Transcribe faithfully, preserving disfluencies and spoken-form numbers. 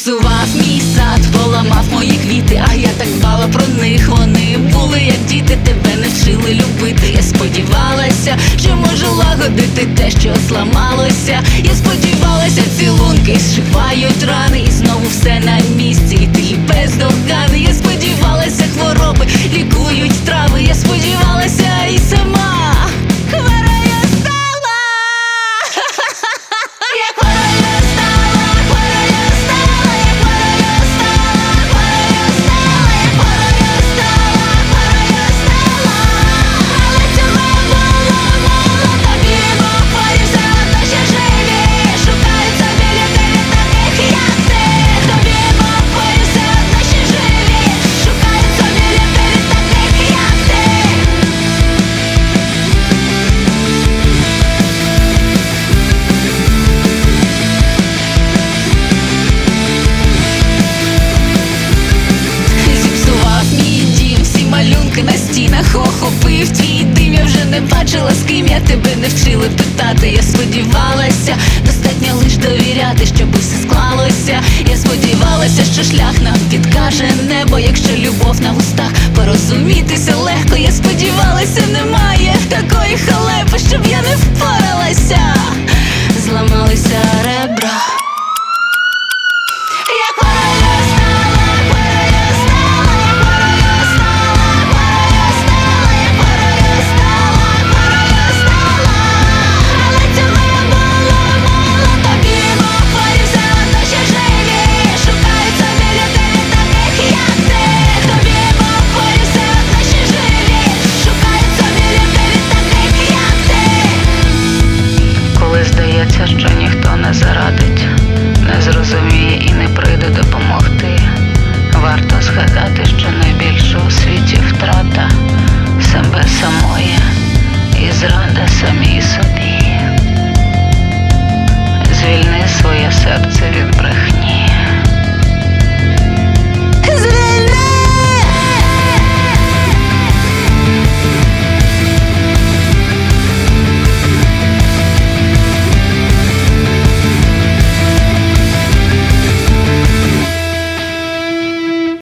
Зіпсував мій сад, поламав мої квіти, а я так дбала про них. Вони були як діти, тебе не вчили любити. Я сподівалася, що можу лагодити те, що зламалося. Я сподівалася, цілунки зшивають рани, і знову все на місці, і ти бездоганний. Я сподівалася, хвороби лікують трави. Я сподівалася і сама хворою стала. Я хворою стала, хворою стала, я хворою стала, хворою стала, я хворою стала, хворою стала. Але цього було мало, тобі Бог хворі все одно ще живі. Шукають собі людей таких, як ти. Тобі Бог хворі все одно ще живі. Шукають собі людей таких, як ти. Зіпсував мій дім, всі малюнки на стінах, охопив твій дим. Я вже не бачила, з ким я тебе не вчили питати. Я сподівалася, достатньо лиш довіряти, щоб усе склалося. Я сподівалася, що шлях нам підкаже небо, якщо любов на вустах, порозумітися легко. Я сподівалася, немає такої халепи, щоб я не впоралася. Зламалися ребра. Я хворою стала, хворою стала, я хворою стала, хворою стала, я хворою стала, хворою стала. Але цього було мало, тобі Бог хворі все одно ще живі. Шукають собі людей таких, як ти. Тобі Бог хворі все одно ще живі. Шукають собі людей таких, як ти. Коли здається, що ніхто не зарадить, не зрозуміє і не прийде допомогти, варто згадати, що найбільша у світі втрата себе самої і зрада самій собі. Звільни своє серце від брехні.